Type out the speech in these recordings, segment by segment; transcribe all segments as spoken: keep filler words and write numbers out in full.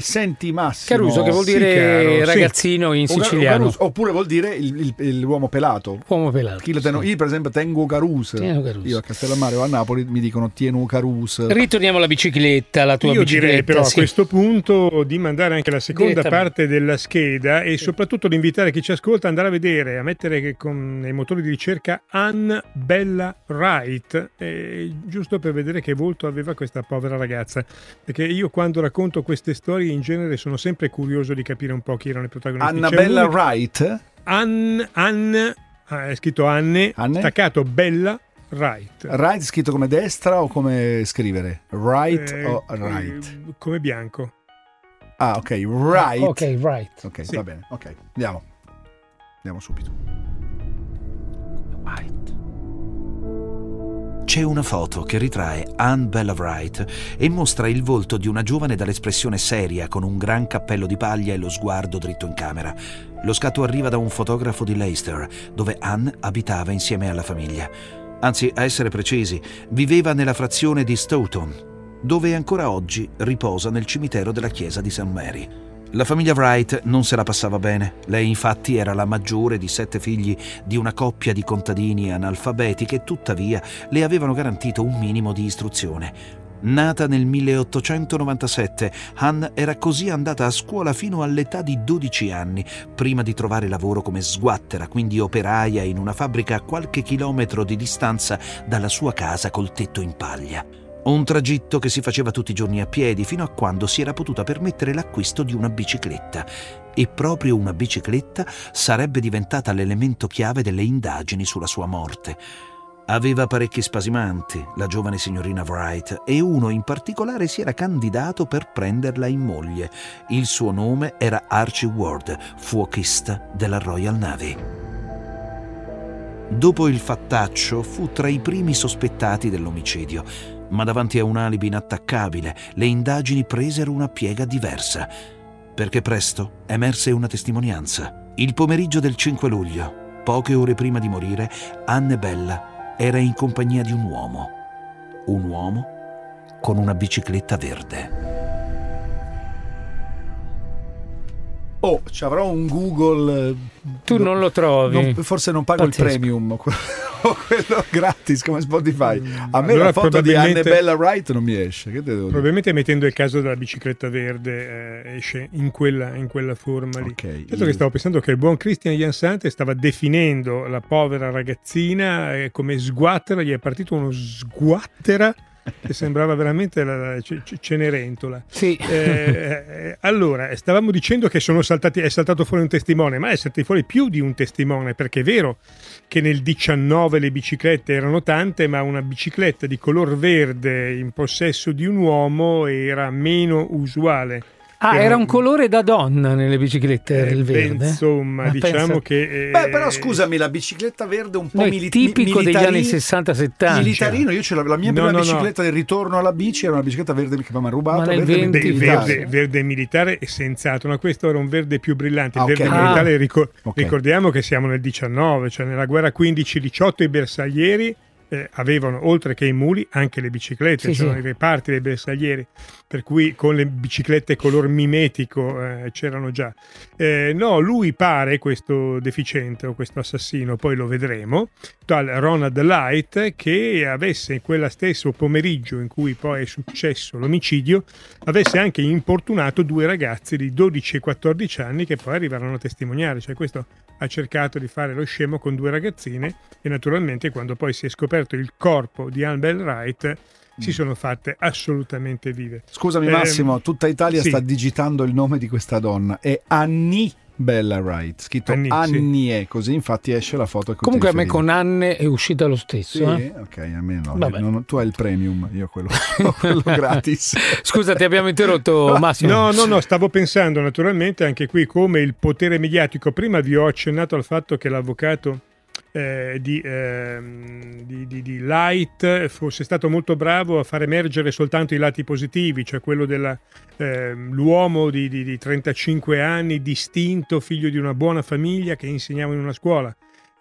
senti Massimo. Caruso, che vuol dire sì, caro, ragazzino sì. in siciliano. Caruso, oppure vuol dire il, il, il, l'uomo pelato. Uomo pelato. Chi lo tengo, sì. Io per esempio tengo Carus. Io a Castellammare o a Napoli mi dicono tienu Carus. Ritorniamo alla bicicletta, la tua io bicicletta. Direi però sì. a questo punto di mandare anche la seconda parte della scheda e sì. soprattutto di invitare chi ci ascolta ad andare a vedere, a mettere che con i motori di ricerca Ann Bella Wright, eh, giusto per vedere che volto aveva questa povera ragazza, perché io quando racconto queste storie in genere sono sempre curioso di capire un po' chi erano i protagonisti. Anna Bella Wright? Ann, Ann ah, è scritto Anne, Anne, staccato Bella Wright. Wright scritto come destra o come scrivere? Right eh, o right? Eh, come bianco. Ah, ok, right. Ah, ok, right. Ok, sì. va bene. Ok, andiamo. Andiamo subito. Right. C'è una foto che ritrae Ann Bella Wright e mostra il volto di una giovane dall'espressione seria con un gran cappello di paglia e lo sguardo dritto in camera. Lo scatto arriva da un fotografo di Leicester, dove Ann abitava insieme alla famiglia. Anzi, a essere precisi, viveva nella frazione di Stoughton, dove ancora oggi riposa nel cimitero della chiesa di Saint Mary. La famiglia Wright non se la passava bene. Lei infatti era la maggiore di sette figli di una coppia di contadini analfabeti che tuttavia le avevano garantito un minimo di istruzione. Nata nel milleottocentonovantasette, Ann era così andata a scuola fino all'età di dodici anni, prima di trovare lavoro come sguattera, quindi operaia in una fabbrica a qualche chilometro di distanza dalla sua casa col tetto in paglia. Un tragitto che si faceva tutti i giorni a piedi fino a quando si era potuta permettere l'acquisto di una bicicletta. E proprio una bicicletta sarebbe diventata l'elemento chiave delle indagini sulla sua morte. Aveva parecchi spasimanti, la giovane signorina Wright, e uno in particolare si era candidato per prenderla in moglie. Il suo nome era Archie Ward, fuochista della Royal Navy. Dopo il fattaccio fu tra i primi sospettati dell'omicidio, ma davanti a un alibi inattaccabile le indagini presero una piega diversa, perché presto emerse una testimonianza. Il pomeriggio del cinque luglio, poche ore prima di morire, Anne Bella era in compagnia di un uomo, un uomo con una bicicletta verde. Oh, ci avrò un Google. Tu non lo trovi. Non, forse non pago Pazzesco. Il premium o quello gratis come Spotify. A me allora, la foto di Anne Bella Wright non mi esce. Che devo probabilmente dire? Mettendo il caso della bicicletta verde eh, esce in quella, in quella forma lì. Okay. Certo che stavo pensando che il buon Christian Jansante stava definendo la povera ragazzina eh, come sguattera, gli è partito uno sguattera che sembrava veramente la Cenerentola. Sì. Eh, allora, stavamo dicendo che sono saltati, è saltato fuori un testimone, ma è saltato fuori più di un testimone, perché è vero che nel diciannove le biciclette erano tante, ma una bicicletta di color verde in possesso di un uomo era meno usuale. Ah, era un colore da donna nelle biciclette, eh, il verde. Beh, insomma, Ma diciamo pensa... che... Eh... Beh, però scusami, la bicicletta verde un po' no, mili- tipico degli anni sessanta settanta. Militarino, io ce l'avevo, la mia no, prima no, bicicletta no. del ritorno alla bici era una bicicletta verde che mi ha rubato. Ma nel verde, venti, militare. Verde, verde militare è sensato, ma questo era un verde più brillante. Il ah, verde okay. militare, ricor- okay. ricordiamo che siamo nel diciannove, cioè nella guerra quindici diciotto i bersaglieri eh, avevano, oltre che i muli, anche le biciclette, sì, c'erano sì. i reparti dei bersaglieri, per cui con le biciclette color mimetico eh, c'erano già. Eh, no, lui pare, questo deficiente o questo assassino, poi lo vedremo, tal Ronald Light, che avesse in quella stesso pomeriggio in cui poi è successo l'omicidio, avesse anche importunato due ragazzi di dodici e quattordici anni che poi arrivarono a testimoniare, cioè questo ha cercato di fare lo scemo con due ragazzine e naturalmente quando poi si è scoperto il corpo di Anne Bell Wright si sono fatte assolutamente vive. Scusami Eh, Massimo, tutta Italia sì. sta digitando il nome di questa donna, è Annie Bella Wright, scritto Annie, Annie, sì. Così infatti esce la foto. Comunque a me con Anne è uscita lo stesso. Sì, eh? ok, a me no. Vabbè. Non, tu hai il premium, io quello, quello gratis. Scusa, ti abbiamo interrotto Massimo. No, no, no, stavo pensando naturalmente anche qui come il potere mediatico. Prima vi ho accennato al fatto che l'avvocato eh, di, eh, di, di, di Light fosse stato molto bravo a far emergere soltanto i lati positivi, cioè quello dell'uomo eh, di, di, di trentacinque anni, distinto, figlio di una buona famiglia che insegnava in una scuola.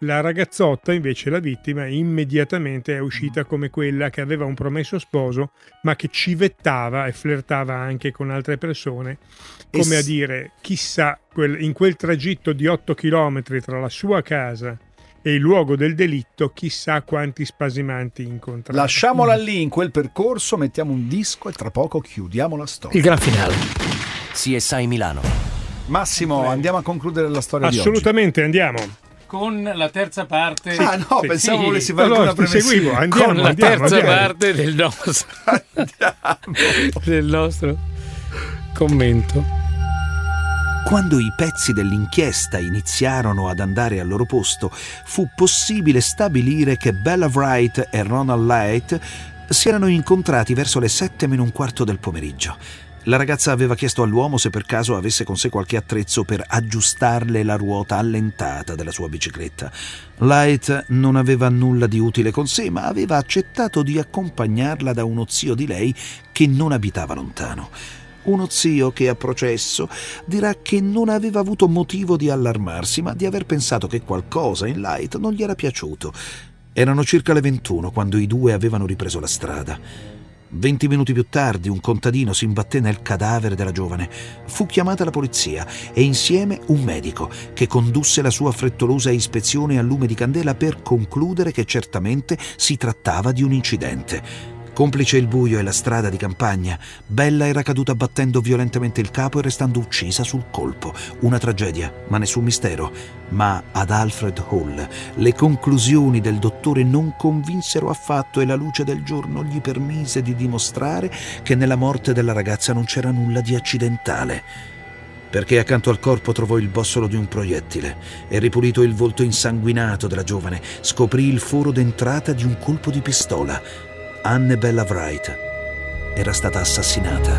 La ragazzotta, invece, la vittima, immediatamente è uscita come quella che aveva un promesso sposo, ma che civettava e flirtava anche con altre persone, come a dire, chissà, in quel tragitto di otto chilometri tra la sua casa e il luogo del delitto, chissà quanti spasimanti incontrava. Lasciamola lì in quel percorso, mettiamo un disco e tra poco chiudiamo la storia. Il gran finale. C S I Milano. Massimo, andiamo a concludere la storia di oggi. Assolutamente, andiamo. Con la terza parte. Ah no, sì, pensavo sì. volessi fare No, una no, premessa. Andiamo, con la andiamo, terza andiamo. parte del nostro, del nostro commento. Quando i pezzi dell'inchiesta iniziarono ad andare al loro posto, fu possibile stabilire che Bella Wright e Ronald Light si erano incontrati verso le sette meno un quarto del pomeriggio. La ragazza aveva chiesto all'uomo se per caso avesse con sé qualche attrezzo per aggiustarle la ruota allentata della sua bicicletta. Light non aveva nulla di utile con sé, ma aveva accettato di accompagnarla da uno zio di lei che non abitava lontano. Uno zio che a processo dirà che non aveva avuto motivo di allarmarsi, ma di aver pensato che qualcosa in Light non gli era piaciuto. Erano circa le ventuno quando i due avevano ripreso la strada. Venti minuti più tardi un contadino si imbatté nel cadavere della giovane. Fu chiamata la polizia e insieme un medico che condusse la sua frettolosa ispezione a lume di candela per concludere che certamente si trattava di un incidente. Complice il buio e la strada di campagna, Bella era caduta battendo violentemente il capo e restando uccisa sul colpo. Una tragedia, ma nessun mistero. Ma ad Alfred Hall le conclusioni del dottore non convinsero affatto e la luce del giorno gli permise di dimostrare che nella morte della ragazza non c'era nulla di accidentale. Perché accanto al corpo trovò il bossolo di un proiettile e, ripulito il volto insanguinato della giovane, scoprì il foro d'entrata di un colpo di pistola. Annabella Wright era stata assassinata.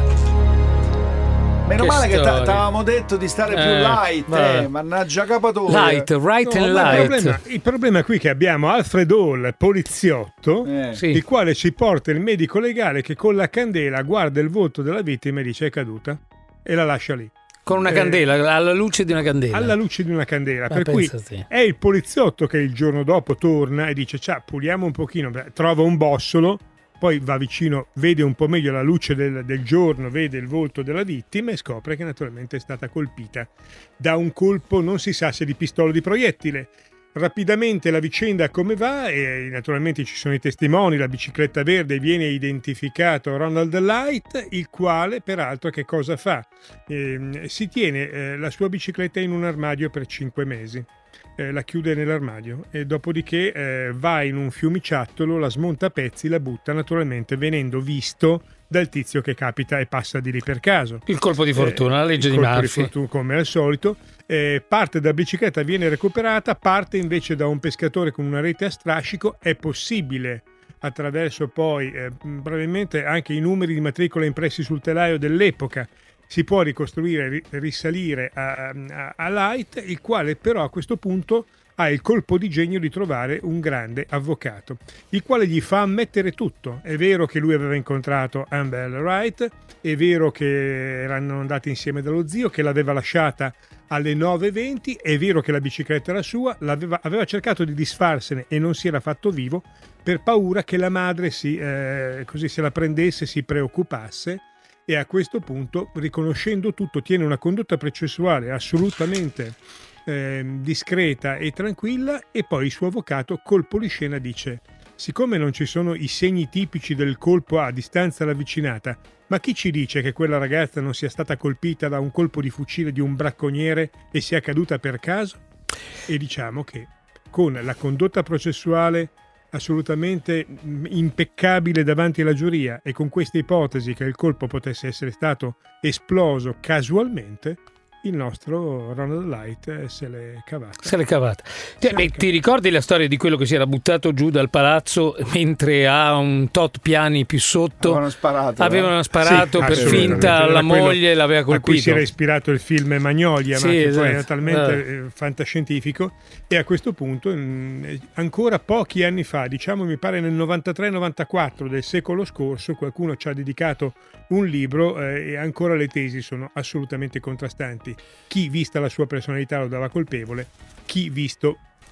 Meno Che male storia. che t'avevamo detto di stare Eh, più light, vabbè. eh, mannaggia capatore. Light, right No, and ma il, light. problema, il problema qui è che abbiamo Alfred Hall, poliziotto, Eh. Sì. il quale ci porta il medico legale che con la candela guarda il volto della vittima e dice è caduta e la lascia lì. Con una Eh, candela, alla luce di una candela. Alla luce di una candela, Ma per cui pensate. è il poliziotto che il giorno dopo torna e dice ciao, puliamo un pochino, beh, trova un bossolo, poi va vicino, vede un po' meglio la luce del, del giorno, vede il volto della vittima e scopre che naturalmente è stata colpita da un colpo, non si sa se di pistola o di proiettile. Rapidamente la vicenda come va e naturalmente ci sono i testimoni, la bicicletta verde, viene identificato Ronald Light, il quale peraltro che cosa fa? Eh, si tiene eh, la sua bicicletta in un armadio per cinque mesi. Eh, la chiude nell'armadio e dopodiché eh, va in un fiumiciattolo, la smonta a pezzi, la butta, naturalmente venendo visto dal tizio che capita e passa di lì per caso. Il colpo di fortuna, Eh, la legge il di colpo Murphy. fortuna, come al solito. Eh, parte della bicicletta, viene recuperata, parte invece da un pescatore con una rete a strascico. È possibile attraverso poi eh, probabilmente anche i numeri di matricola impressi sul telaio dell'epoca si può ricostruire, risalire a, a, a Light, il quale però a questo punto ha il colpo di genio di trovare un grande avvocato, il quale gli fa ammettere tutto. È vero che lui aveva incontrato Annabella Wright, è vero che erano andati insieme dallo zio, che l'aveva lasciata alle nove e venti, è vero che la bicicletta era sua, l'aveva, aveva cercato di disfarsene e non si era fatto vivo per paura che la madre si, eh, così se la prendesse, si preoccupasse. E a questo punto, riconoscendo tutto, tiene una condotta processuale assolutamente eh, discreta e tranquilla, e poi il suo avvocato, colpo di scena, dice: siccome non ci sono i segni tipici del colpo a distanza ravvicinata, ma chi ci dice che quella ragazza non sia stata colpita da un colpo di fucile di un bracconiere e sia caduta per caso? E diciamo che con la condotta processuale assolutamente impeccabile davanti alla giuria e con questa ipotesi che il colpo potesse essere stato esploso casualmente, il nostro Ronald Light se l'è cavata. Se l'è cavata. Ti, beh, ti ricordi la storia di quello che si era buttato giù dal palazzo mentre a un tot piani più sotto Avevano sparato, avevano eh? sparato Sì, per assolutamente. finta Era la quello moglie, l'aveva a cui colpito. si era ispirato il film Magnolia, Sì, ma che poi esatto. era talmente Eh. eh, fantascientifico. E a questo punto mh, ancora pochi anni fa, diciamo mi pare nel novantatré novantaquattro del secolo scorso, qualcuno ci ha dedicato un libro eh, e ancora le tesi sono assolutamente contrastanti. Chi, vista la sua personalità, lo dava colpevole, chi, visto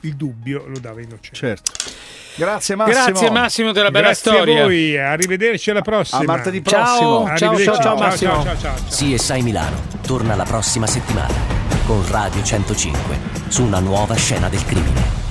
il dubbio lo dava innocente. Certo. Grazie Massimo. Grazie Massimo della bella Grazie storia. a voi, arrivederci alla prossima. A martedì Ciao. prossimo. Ciao, ciao, ciao, Massimo. Ciao, ciao, ciao, ciao. C S I Milano torna la prossima settimana con Radio centocinque su una nuova scena del crimine.